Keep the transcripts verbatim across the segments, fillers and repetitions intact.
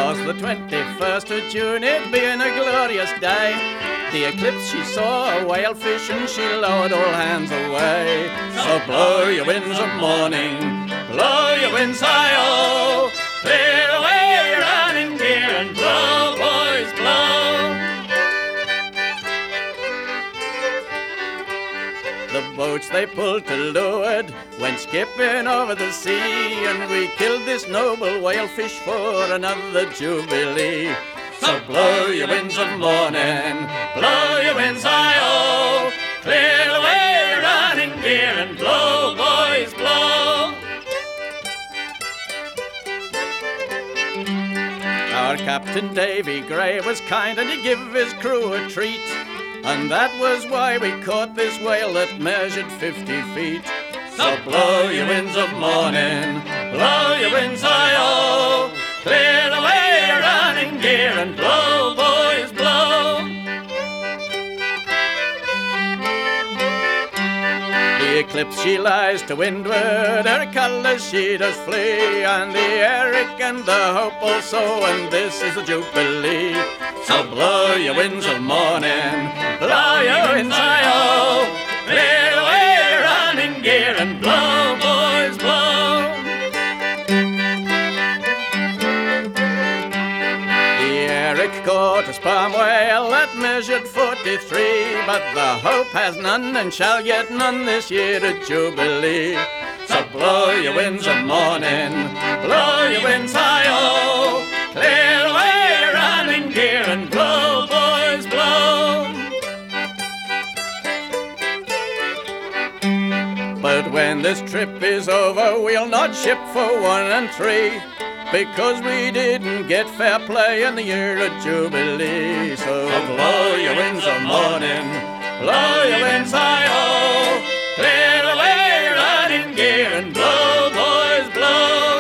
'twas the twenty-first of June, it being a glorious day. The eclipse she saw a whale fish and she lowered all hands away. So blow your winds of morning, blow your winds high-oh, clear away your running gear and blow, boys, blow. The boats they pulled to leeward went skipping over the sea, and we killed this noble whalefish for another jubilee. So blow your winds of morning, blow your winds high-oh, clear away your running gear and blow, boys, blow. Our Captain Davy Gray was kind and he gave his crew a treat, and that was why we caught this whale that measured fifty feet. So blow your winds of morning, blow your winds high-oh, clear away your running gear and blow, boys, blow. The Eclipse she lies to windward, her colours she does flee, and the Eric and the Hope also, and this is the Jubilee. So blow your winds of morning, blow your winds high-oh, clear away your running gear and blow, boys, blow. The Eric caught a sperm whale that measured forty-three, but the Hope has none and shall get none this year at Jubilee. So blow your winds of morning, blow your winds high-oh, clear away your running gear and blow, boys, blow. But when this trip is over, we'll not ship for one and three, because we didn't get fair play in the year of Jubilee. So blow your winds of morning, blow your winds high-oh, clear away your running gear and blow, boys, blow.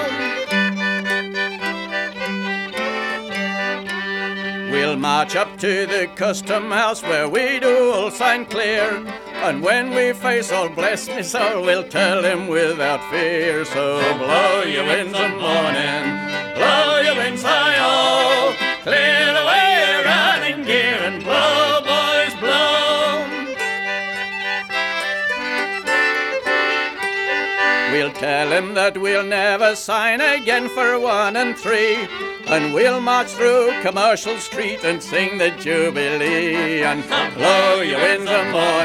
We'll march up to the custom house where we do all sign clear, and when we face old bless me soul, we'll tell him without fear. So blow your winds of morning, blow your winds high-oh, clear away your running gear and blow, boys, blow. We'll tell him that we'll never sign again for one and three, and we'll march through Commercial Street and sing the Jubilee, and blow your winds of morning,